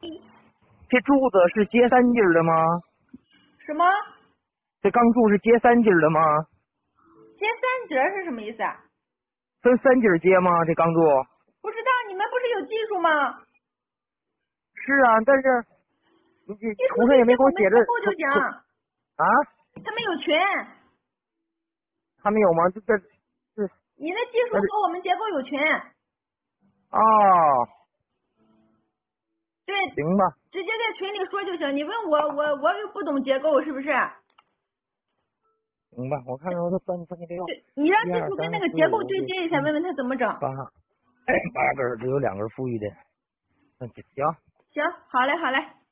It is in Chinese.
这柱子是接3节的吗？ 什么？ 这钢柱是接3节的吗？ 接3节是什么意思啊？ 分3节接吗？这钢柱？ 不知道，你们不是有技术吗？ 是啊，但是你技术图上也没给我写着。 结构就行。 啊？ 他们有群。 他们有吗？这你的技术和我们结构有群。 哦。 对。 行吧。 直接在群里说就行。你问我又不懂结构，是不是？ 行吧，我看看我算你这个。 对，你让技术跟那个结构对接一下，问问他怎么整。 8根，只有2根富裕的。行。 行，好嘞，好嘞。